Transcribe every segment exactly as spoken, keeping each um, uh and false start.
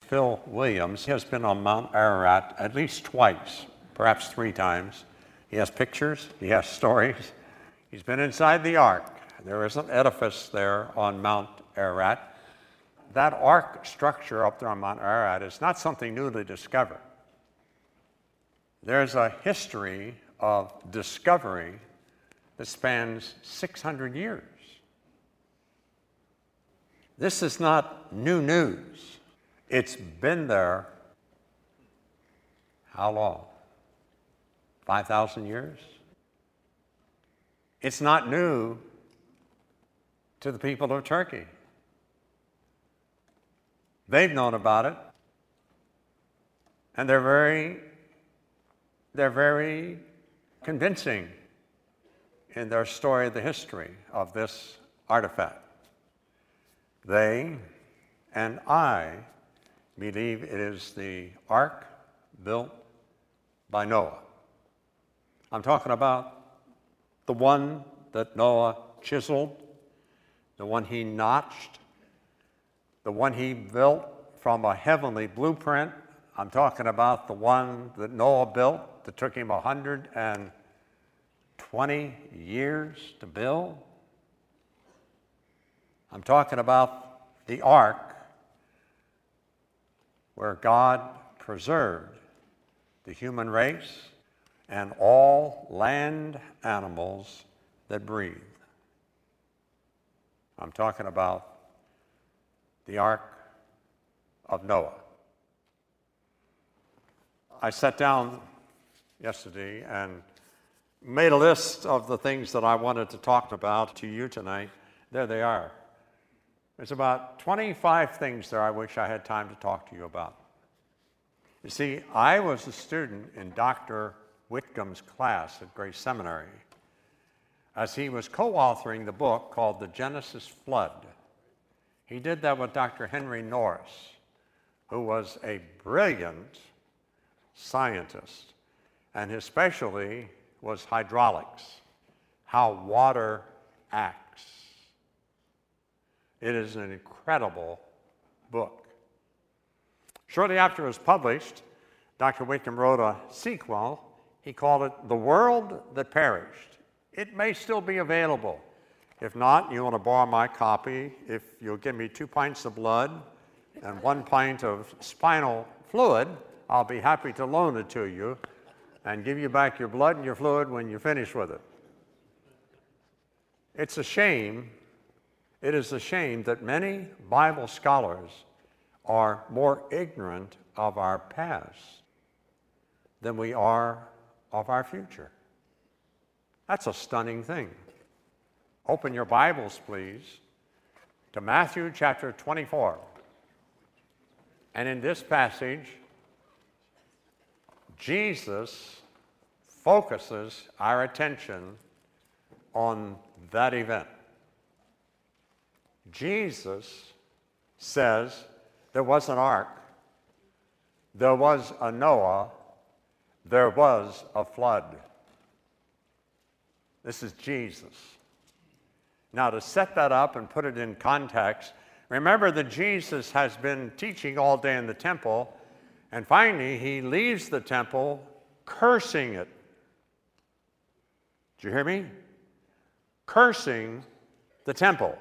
Phil Williams. He has been on Mount Ararat at least twice, perhaps three times. He has pictures, he has stories. He's been inside the ark. There is an edifice there on Mount Ararat. That ark structure up there on Mount Ararat is not something newly discovered. There's a history of discovery that spans six hundred years. This is not new news. It's been there how long? five thousand years? It's not new to the people of Turkey. They've known about it, and they're very, they're very convincing in their story of the history of this artifact. They and I believe it is the ark built by Noah. I'm talking about the one that Noah chiseled, the one he notched, the one he built from a heavenly blueprint. I'm talking about the one that Noah built that took him one hundred twenty years to build. I'm talking about the ark where God preserved the human race and all land animals that breathe. I'm talking about the Ark of Noah. I sat down yesterday and made a list of the things that I wanted to talk about to you tonight. There they are. There's about twenty-five things there I wish I had time to talk to you about. You see, I was a student in Doctor Whitcomb's class at Grace Seminary as he was co-authoring the book called The Genesis Flood. He did that with Doctor Henry Norris, who was a brilliant scientist, and his specialty was hydraulics, how water acts. It is an incredible book. Shortly after it was published, Doctor Whitcomb wrote a sequel. He called it The World That Perished. It may still be available. If not, you want to borrow my copy. If you'll give me two pints of blood and one pint of spinal fluid, I'll be happy to loan it to you and give you back your blood and your fluid when you're finished with it. It's a shame, it is a shame that many Bible scholars are more ignorant of our past than we are of our future. That's a stunning thing. Open your Bibles, please, to Matthew chapter twenty-four. And in this passage, Jesus focuses our attention on that event. Jesus says there was an ark, there was a Noah, there was a flood. This is Jesus. Now, to set that up and put it in context, remember that Jesus has been teaching all day in the temple, and finally he leaves the temple cursing it. Did you hear me? Cursing the temple.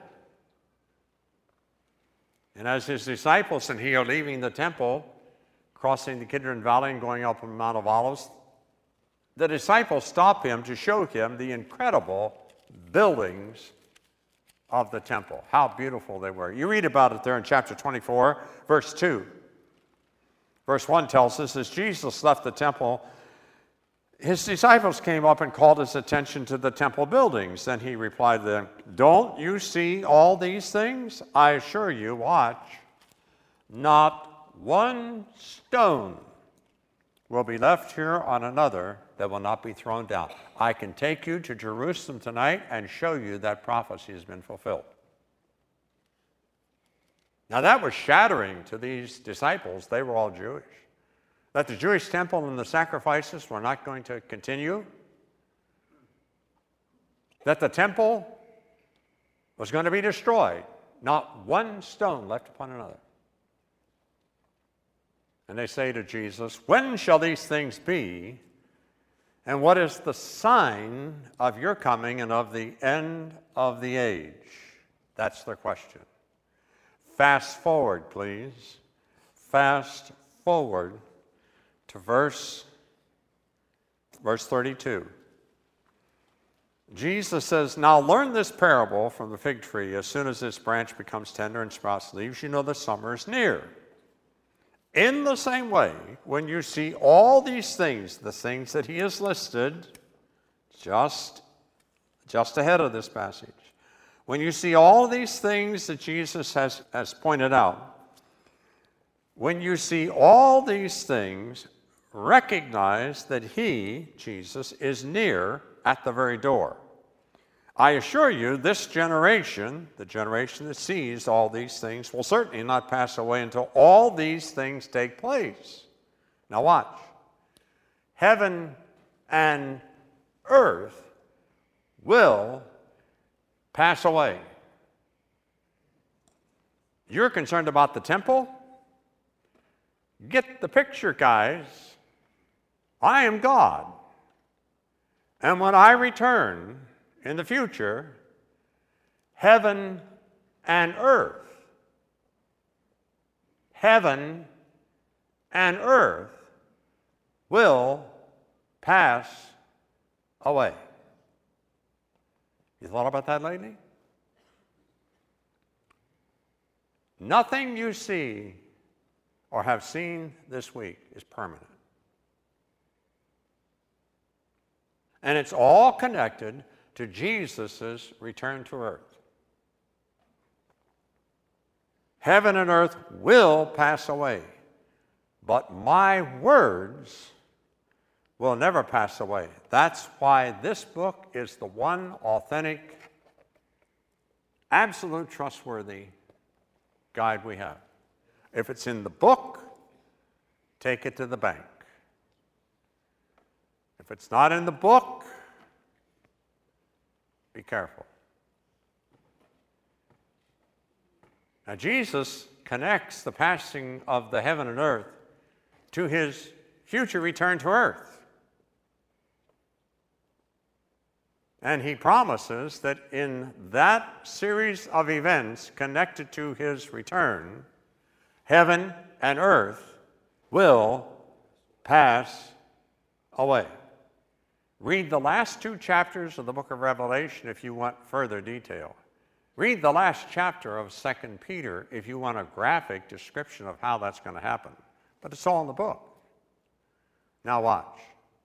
And as his disciples and he are leaving the temple, crossing the Kidron Valley and going up the Mount of Olives, the disciples stop him to show him the incredible buildings of the temple, how beautiful they were. You read about it there in chapter twenty-four, verse two. Verse one tells us, as Jesus left the temple, his disciples came up and called his attention to the temple buildings. Then he replied to them, "Don't you see all these things? I assure you, watch, not one stone will be left here on another that will not be thrown down." I can take you to Jerusalem tonight and show you that prophecy has been fulfilled. Now that was shattering to these disciples. They were all Jewish. That the Jewish temple and the sacrifices were not going to continue. That the temple was going to be destroyed. Not one stone left upon another. And they say to Jesus, "When shall these things be? And what is the sign of your coming and of the end of the age?" That's their question. Fast forward, please. Fast forward to verse, verse thirty-two. Jesus says, "Now learn this parable from the fig tree. As soon as this branch becomes tender and sprouts leaves, you know the summer is near. In the same way, when you see all these things, the things that he has listed just, just ahead of this passage, when you see all these things that Jesus has, has pointed out, when you see all these things, recognize that he, Jesus, is near at the very door. I assure you, this generation, the generation that sees all these things, will certainly not pass away until all these things take place." Now watch. Heaven and earth will pass away. You're concerned about the temple? Get the picture, guys. I am God. And when I return in the future, heaven and earth, heaven and earth will pass away. You thought about that lately? Nothing you see or have seen this week is permanent. And it's all connected to Jesus' return to earth. Heaven and earth will pass away, but my words will never pass away. That's why this book is the one authentic, absolute trustworthy guide we have. If it's in the book, take it to the bank. If it's not in the book, be careful. Now, Jesus connects the passing of the heaven and earth to his future return to earth. And he promises that in that series of events connected to his return, heaven and earth will pass away. Read the last two chapters of the book of Revelation if you want further detail. Read the last chapter of Second Peter if you want a graphic description of how that's going to happen. But it's all in the book. Now watch.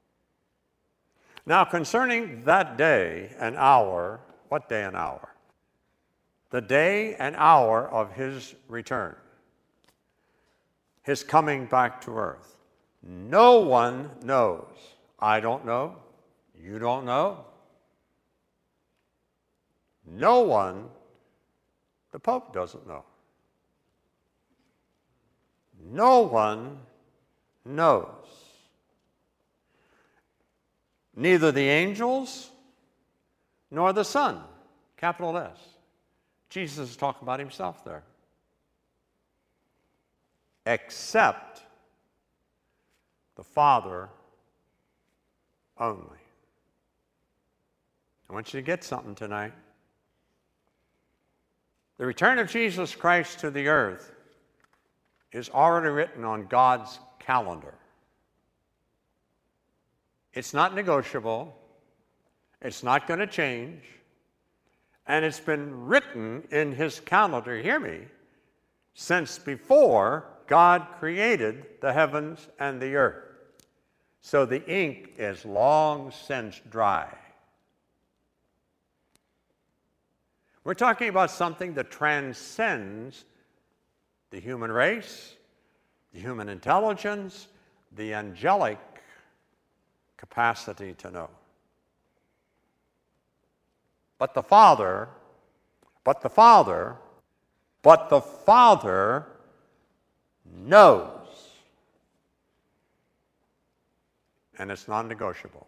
Now concerning that day and hour, what day and hour? The day and hour of his return, his coming back to earth. No one knows. I don't know. You don't know. No one, the Pope doesn't know. No one knows. Neither the angels nor the Son, capital S. Jesus is talking about himself there. Except the Father only. I want you to get something tonight. The return of Jesus Christ to the earth is already written on God's calendar. It's not negotiable. It's not going to change. And it's been written in his calendar, hear me, since before God created the heavens and the earth. So the ink is long since dry. We're talking about something that transcends the human race, the human intelligence, the angelic capacity to know. But the Father, but the Father, but the Father knows. And it's non-negotiable.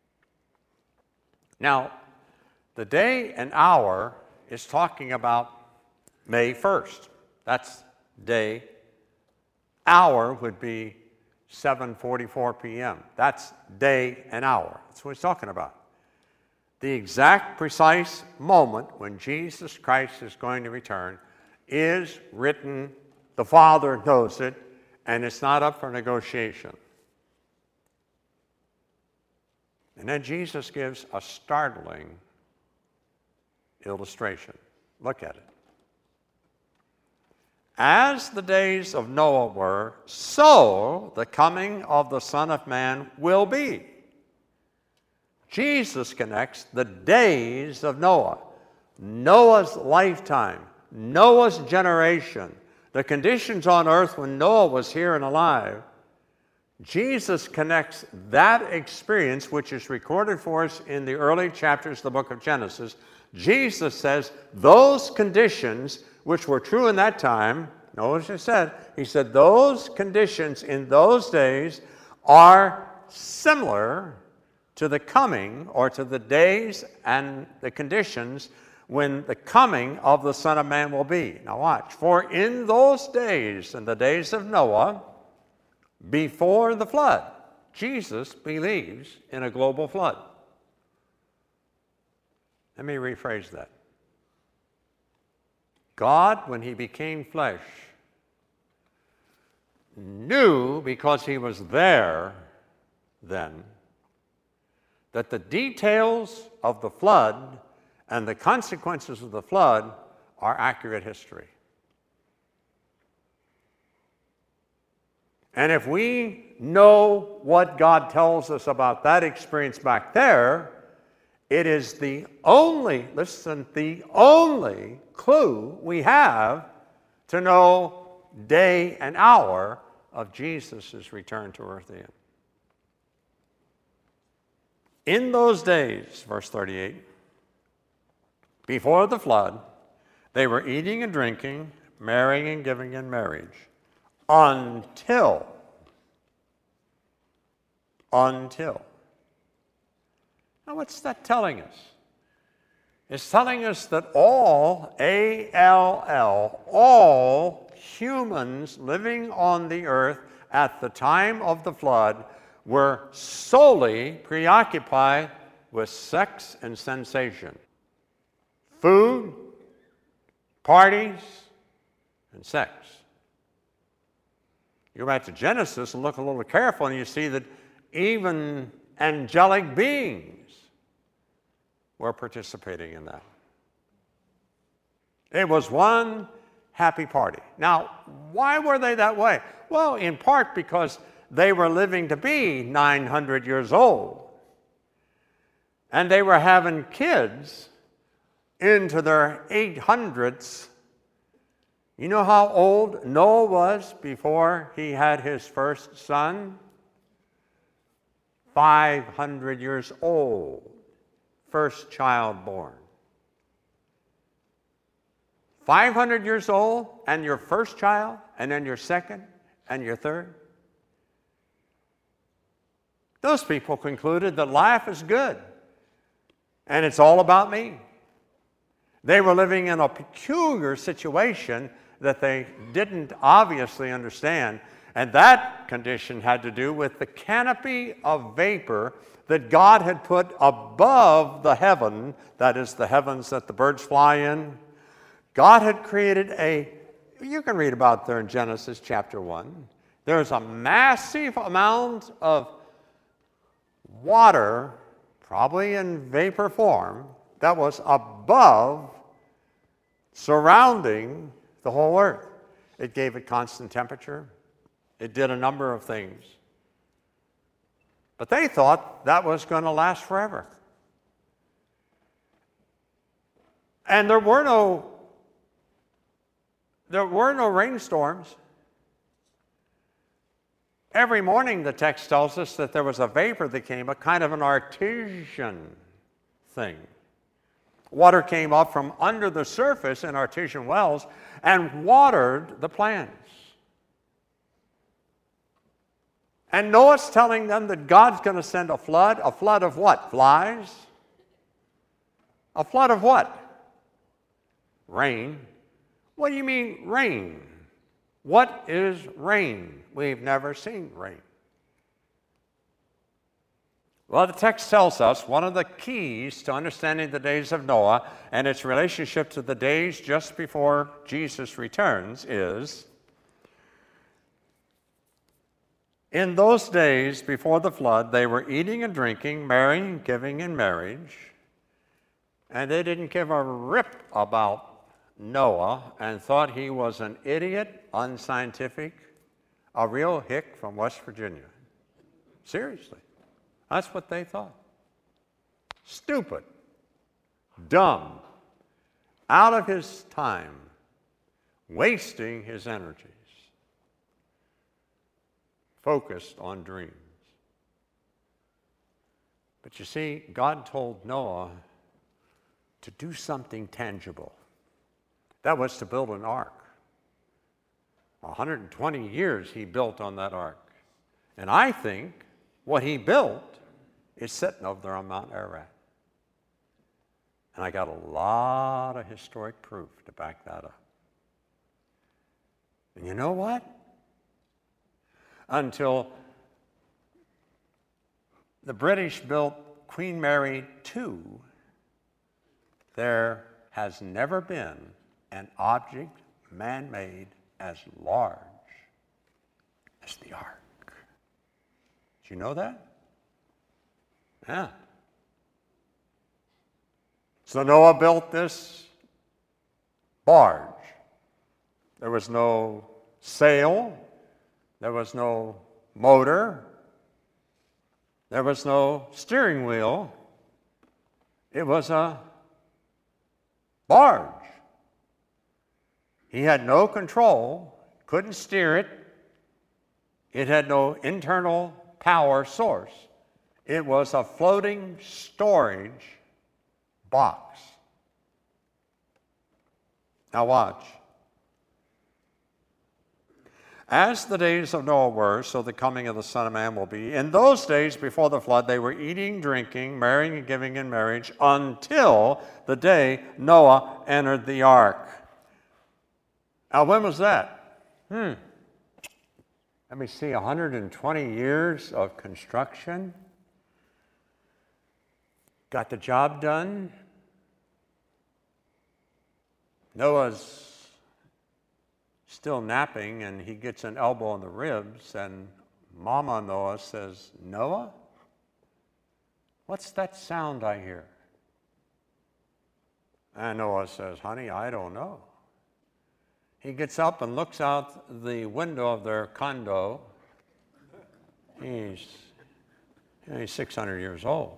Now, the day and hour is talking about May first. That's day hour would be seven forty-four p.m. That's day and hour. That's what he's talking about. The exact precise moment when Jesus Christ is going to return is written. The Father knows it, and it's not up for negotiation. And then Jesus gives a startling illustration. Look at it. As the days of Noah were, so the coming of the Son of Man will be. Jesus connects the days of Noah, Noah's lifetime, Noah's generation, the conditions on earth when Noah was here and alive. Jesus connects that experience, which is recorded for us in the early chapters of the book of Genesis. Jesus says those conditions which were true in that time, notice what he said, he said those conditions in those days are similar to the coming or to the days and the conditions when the coming of the Son of Man will be. Now watch. For in those days, in the days of Noah, before the flood, Jesus believes in a global flood. Let me rephrase that. God, when he became flesh, knew, because he was there then, that the details of the flood and the consequences of the flood are accurate history. And if we know what God tells us about that experience back there, it is the only, listen, the only clue we have to know day and hour of Jesus' return to earth again. In those days, verse thirty-eight, before the flood, they were eating and drinking, marrying and giving in marriage, until, until. Now, what's that telling us? It's telling us that all, A L L, all humans living on the earth at the time of the flood were solely preoccupied with sex and sensation. Food, parties, and sex. You go back to Genesis and look a little careful, and you see that even angelic beings were participating in that. It was one happy party. Now, why were they that way? Well, in part because they were living to be nine hundred years old. And they were having kids into their eight hundreds. You know how old Noah was before he had his first son? five hundred years old. First child born. five hundred years old, and your first child, and then your second, and your third. Those people concluded that life is good, and it's all about me. They were living in a peculiar situation that they didn't obviously understand, and that condition had to do with the canopy of vapor that God had put above the heaven, that is, the heavens that the birds fly in. God had created a, you can read about there in Genesis chapter one. There's a massive amount of water, probably in vapor form, that was above, surrounding the whole earth. It gave it constant temperature. It did a number of things. But they thought that was going to last forever. And there were no, there were no rainstorms. Every morning, the text tells us that there was a vapor that came, a kind of an artesian thing. Water came up from under the surface in artesian wells and watered the plants. And Noah's telling them that God's going to send a flood. A flood of what? Flies? A flood of what? Rain. What do you mean, rain? What is rain? We've never seen rain. Well, the text tells us one of the keys to understanding the days of Noah and its relationship to the days just before Jesus returns is, in those days before the flood, they were eating and drinking, marrying, giving in marriage, and they didn't give a rip about Noah and thought he was an idiot, unscientific, a real hick from West Virginia. Seriously. That's what they thought. Stupid, dumb, out of his time, wasting his energies, focused on dreams. But you see, God told Noah to do something tangible. That was to build an ark. one hundred twenty years he built on that ark. And I think what he built is sitting over there on Mount Ararat. And I got a lot of historic proof to back that up. And you know what? Until the British built Queen Mary the Second, there has never been an object man-made as large as the ark. Did you know that? Yeah. So Noah built this barge. There was no sail. There was no motor. There was no steering wheel. It was a barge. He had no control, couldn't steer it. It had no internal power source. It was a floating storage box. Now watch. As the days of Noah were, so the coming of the Son of Man will be. In those days before the flood, they were eating, drinking, marrying, and giving in marriage until the day Noah entered the ark. Now, when was that? Hmm. Let me see, one hundred twenty years of construction. Got the job done. Noah's still napping, and he gets an elbow in the ribs, and Mama Noah says, Noah, what's that sound I hear? And Noah says, honey, I don't know. He gets up and looks out the window of their condo. He's, you know, he's six hundred years old.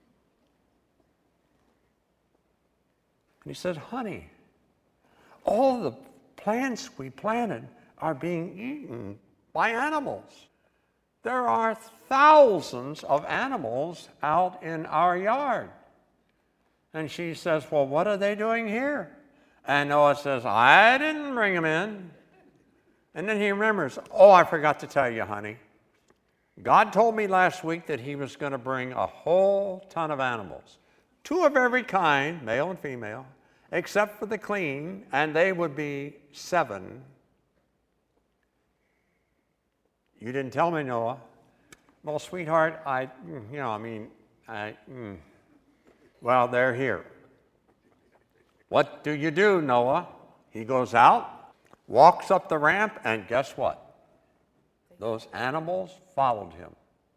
And he said, honey, all the plants we planted are being eaten by animals. There are thousands of animals out in our yard. And she says, well, what are they doing here? And Noah says, I didn't bring them in. And then he remembers, oh, I forgot to tell you, honey. God told me last week that he was going to bring a whole ton of animals. Two of every kind, male and female, except for the clean, and they would be seven. You didn't tell me, Noah. Well, sweetheart, I, you know, I mean, I, mm. Well, they're here. What do you do, Noah? He goes out, walks up the ramp, and guess what? Those animals followed him.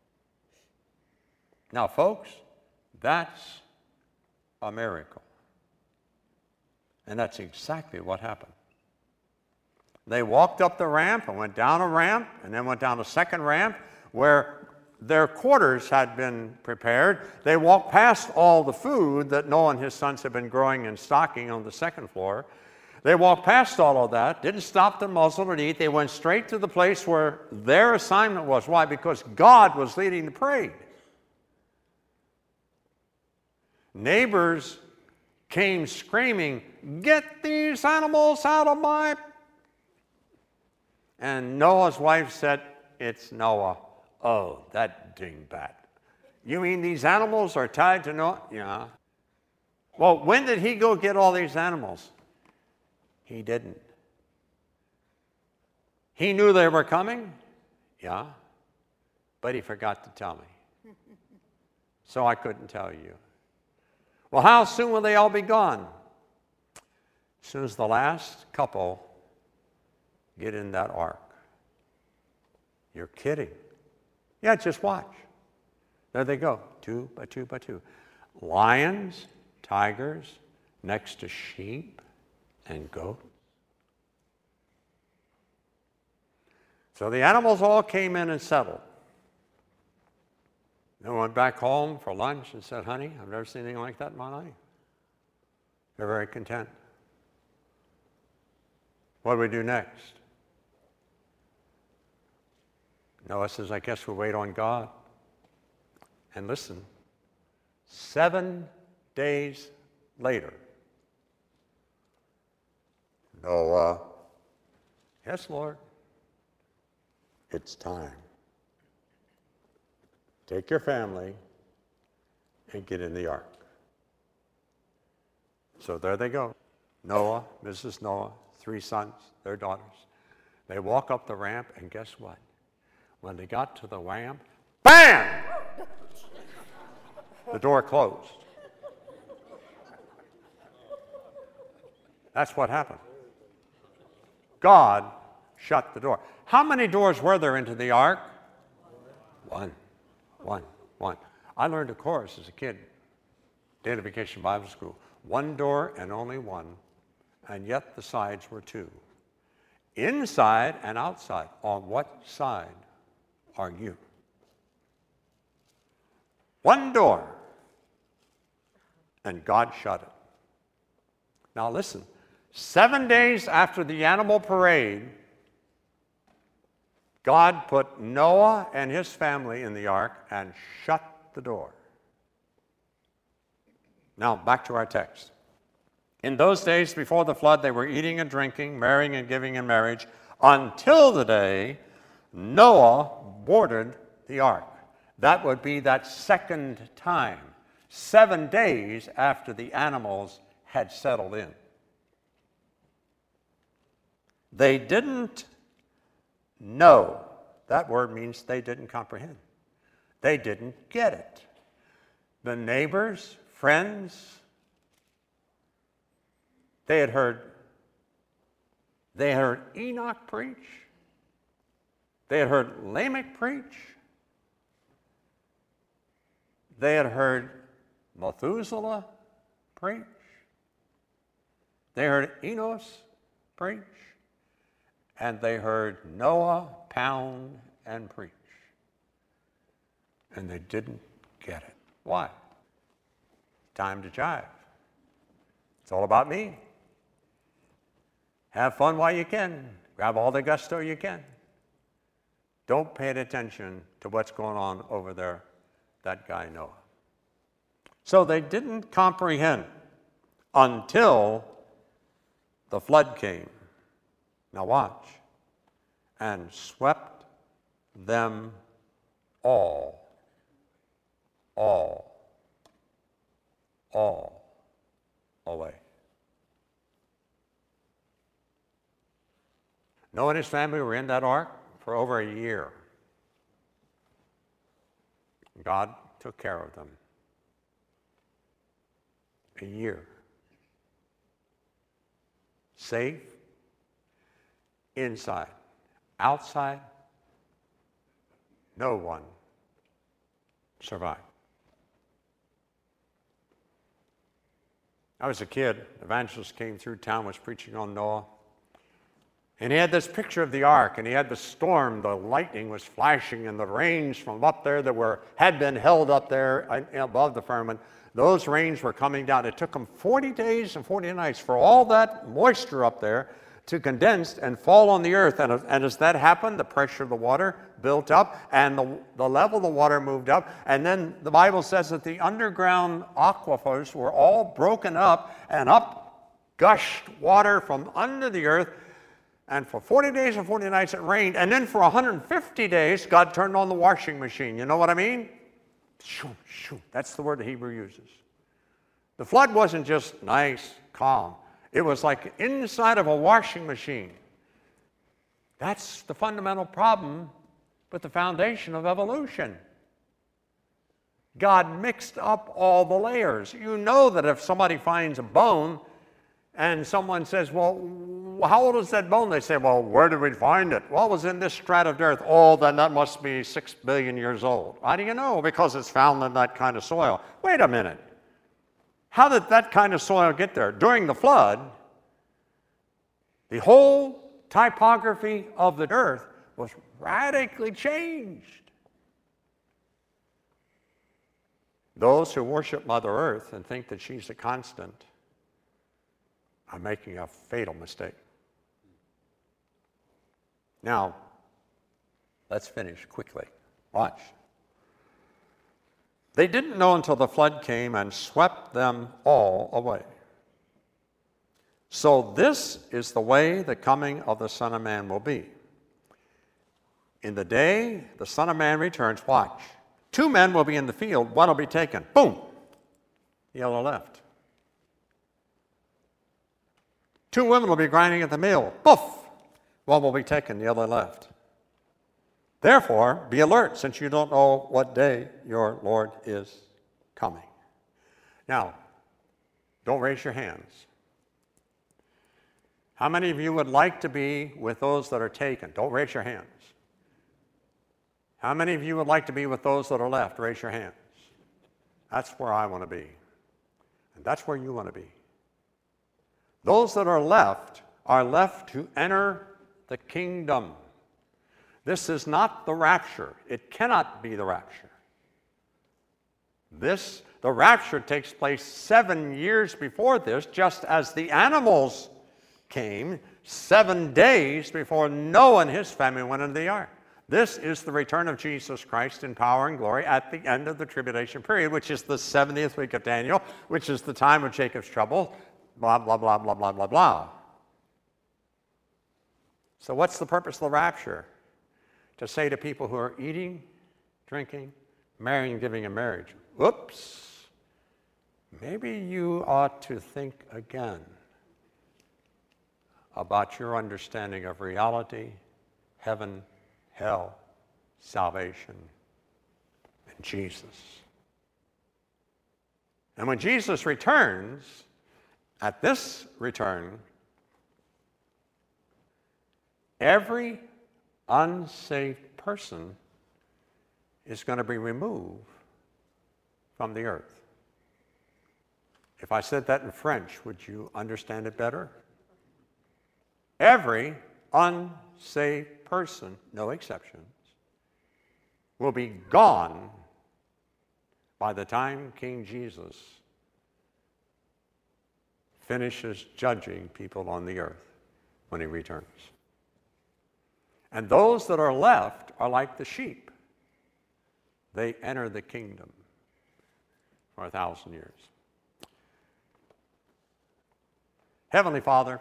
Now, folks, that's a miracle. And that's exactly what happened. They walked up the ramp and went down a ramp and then went down a second ramp where their quarters had been prepared. They walked past all the food that Noah and his sons had been growing and stocking on the second floor. They walked past all of that, didn't stop to muzzle and eat. They went straight to the place where their assignment was. Why? Because God was leading the parade. Neighbors came screaming, get these animals out of my... And Noah's wife said, it's Noah. Oh, that dingbat. You mean these animals are tied to Noah? Yeah. Well, when did he go get all these animals? He didn't. He knew they were coming, yeah, but he forgot to tell me. So I couldn't tell you. Well, how soon will they all be gone? As soon as the last couple get in that ark. You're kidding. Yeah, just watch. There they go, two by two by two. Lions, tigers, next to sheep and goats. So the animals all came in and settled. They went back home for lunch and said, honey, I've never seen anything like that in my life. They're very content. What do we do next? Noah says, I guess we'll wait on God. And listen, seven days later, Noah, yes, Lord, it's time. Take your family and get in the ark. So there they go. Noah, Missus Noah, three sons, their daughters. They walk up the ramp, and guess what? When they got to the ramp, bam! The door closed. That's what happened. God shut the door. How many doors were there into the ark? One. One. One. I learned a chorus as a kid, Day of Vacation Bible School. One door and only one, and yet the sides were two. Inside and outside. On what side are you? One door, and God shut it. Now listen, seven days after the animal parade, God put Noah and his family in the ark and shut the door. Now, back to our text. In those days before the flood, they were eating and drinking, marrying and giving in marriage, until the day Noah boarded the ark. That would be that second time, seven days after the animals had settled in. They didn't know. That word means they didn't comprehend. They didn't get it. The neighbors, friends, they had heard, they had heard Enoch preach. They had heard Lamech preach. They had heard Methuselah preach. They heard Enos preach. And they heard Noah pound and preach. And they didn't get it. Why? Time to jive. It's all about me. Have fun while you can. Grab all the gusto you can. Don't pay attention to what's going on over there, that guy Noah. So they didn't comprehend until the flood came. Now watch. And swept them all, all, all away. Noah and his family were in that ark for over a year. God took care of them. A year. Safe. Inside. Outside. No one survived. I was a kid. An evangelist came through town, was preaching on Noah. And he had this picture of the ark, and he had the storm, the lightning was flashing, and the rains from up there that were had been held up there above the firmament, those rains were coming down. It took them forty days and forty nights for all that moisture up there to condense and fall on the earth. And, and as that happened, the pressure of the water built up, and the, the level of the water moved up. And then the Bible says that the underground aquifers were all broken up, and up gushed water from under the earth. And for forty days and forty nights it rained. And then for one hundred fifty days, God turned on the washing machine. You know what I mean? Shoo, shoo. That's the word the Hebrew uses. The flood wasn't just nice, calm. It was like inside of a washing machine. That's the fundamental problem with the foundation of evolution. God mixed up all the layers. You know that if somebody finds a bone and someone says, well, how old is that bone? They say, well, where did we find it? Well, it was in this strata of earth. Oh, then that must be six billion years old. How do you know? Because it's found in that kind of soil. Wait a minute. How did that kind of soil get there? During the flood, the whole typography of the earth was radically changed. Those who worship Mother Earth and think that she's a constant are making a fatal mistake. Now, let's finish quickly. Watch. They didn't know until the flood came and swept them all away. So this is the way the coming of the Son of Man will be. In the day the Son of Man returns, watch. Two men will be in the field, one will be taken. Boom! The other left. Two women will be grinding at the mill. Poof! One will be taken, the other left. Therefore, be alert, since you don't know what day your Lord is coming. Now, don't raise your hands. How many of you would like to be with those that are taken? Don't raise your hands. How many of you would like to be with those that are left? Raise your hands. That's where I want to be. And that's where you want to be. Those that are left are left to enter the kingdom. This is not the rapture. It cannot be the rapture. This, the rapture takes place seven years before this, just as the animals came seven days before Noah and his family went into the ark. This is the return of Jesus Christ in power and glory at the end of the tribulation period, which is the seventieth week of Daniel, which is the time of Jacob's trouble, blah, blah, blah, blah, blah, blah, blah. So what's the purpose of the rapture? To say to people who are eating, drinking, marrying, giving in marriage, whoops, maybe you ought to think again about your understanding of reality, heaven, hell, salvation, and Jesus. And when Jesus returns, at this return, every unsaved person is going to be removed from the earth. If I said that in French, would you understand it better? Every unsaved person, no exceptions, will be gone by the time King Jesus finishes judging people on the earth when he returns. And those that are left are like the sheep. They enter the kingdom for a thousand years. Heavenly Father,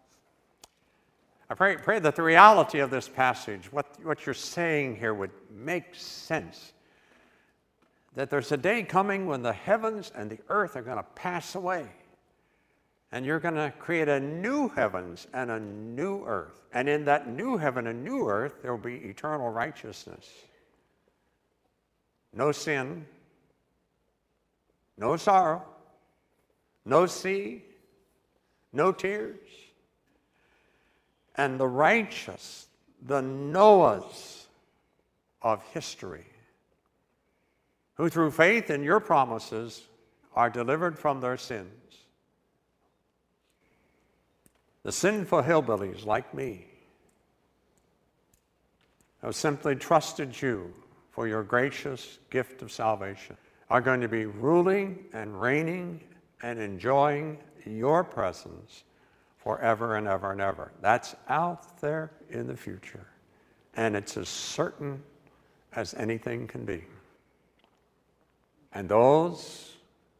I pray, pray that the reality of this passage, what, what you're saying here, would make sense. That there's a day coming when the heavens and the earth are going to pass away. And you're going to create a new heavens and a new earth. And in that new heaven and new earth, there will be eternal righteousness. No sin, no sorrow, no sea, no tears. And the righteous, the Noahs of history, who through faith in your promises are delivered from their sins. The sinful hillbillies like me have simply trusted you for your gracious gift of salvation are going to be ruling and reigning and enjoying your presence forever and ever and ever. That's out there in the future, and it's as certain as anything can be. And those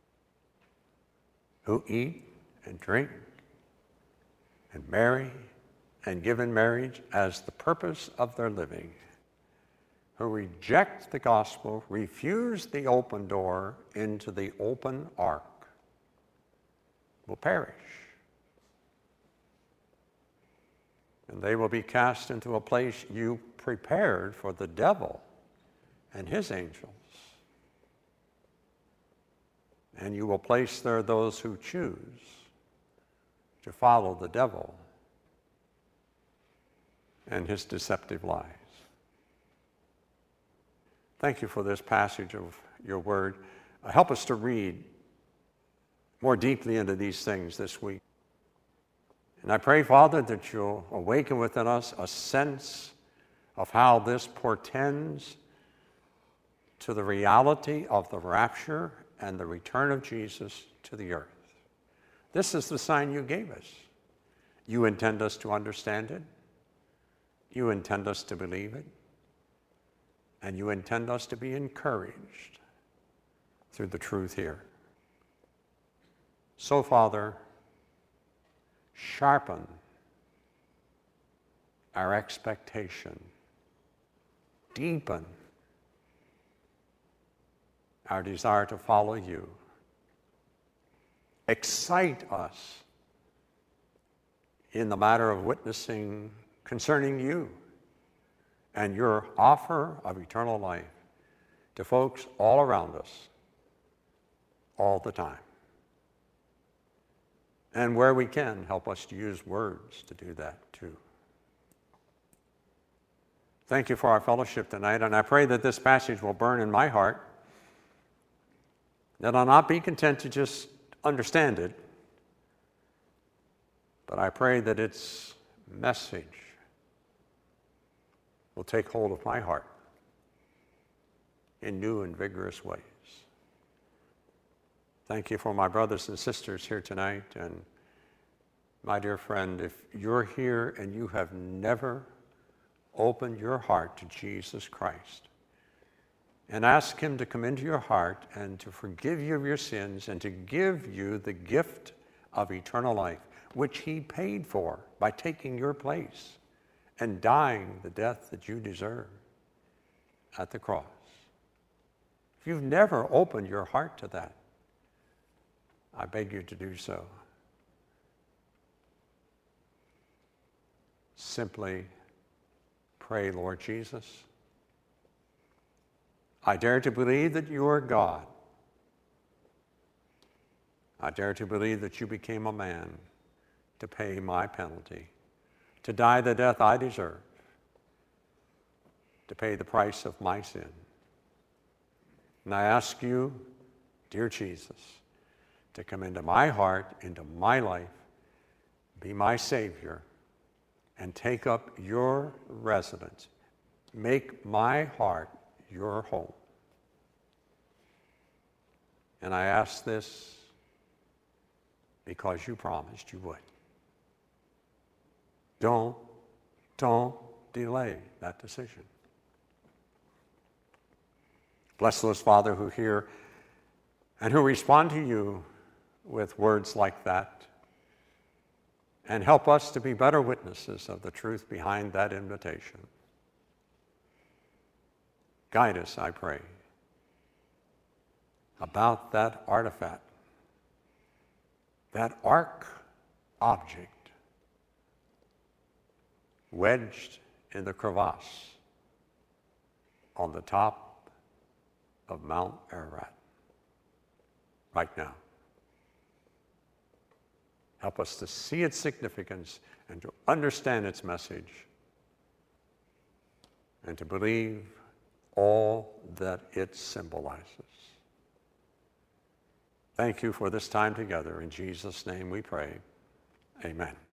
who eat and drink and marry and give in marriage as the purpose of their living, who reject the gospel, refuse the open door into the open ark, will perish. and they will be cast into a place you prepared for the devil and his angels. And you will place there those who choose to follow the devil and his deceptive lies. Thank you for this passage of your word. Uh, help us to read more deeply into these things this week. And I pray, Father, that you'll awaken within us a sense of how this portends to the reality of the rapture and the return of Jesus to the earth. This is the sign you gave us. You intend us to understand it. You intend us to believe it. And you intend us to be encouraged through the truth here. So, Father, sharpen our expectation, deepen our desire to follow you, excite us in the matter of witnessing concerning you and your offer of eternal life to folks all around us all the time. And where we can, help us to use words to do that too. Thank you for our fellowship tonight, and I pray that this passage will burn in my heart, that I'll not be content to just understand it, but I pray that its message will take hold of my heart in new and vigorous ways. Thank you for my brothers and sisters here tonight. And my dear friend, if you're here and you have never opened your heart to Jesus Christ and ask him to come into your heart and to forgive you of your sins and to give you the gift of eternal life, which he paid for by taking your place and dying the death that you deserve at the cross. If you've never opened your heart to that, I beg you to do so. Simply pray, Lord Jesus, I dare to believe that you are God. I dare to believe that you became a man to pay my penalty, to die the death I deserve, to pay the price of my sin. And I ask you, dear Jesus, to come into my heart, into my life, be my Savior, and take up your residence. Make my heart your home. And I ask this because you promised you would. Don't, don't delay that decision. Bless those, Father, who hear and who respond to you with words like that, and help us to be better witnesses of the truth behind that invitation. Guide us, I pray, about that artifact, that ark object wedged in the crevasse on the top of Mount Ararat right now. Help us to see its significance and to understand its message and to believe all that it symbolizes. Thank you for this time together. In Jesus' name we pray. Amen.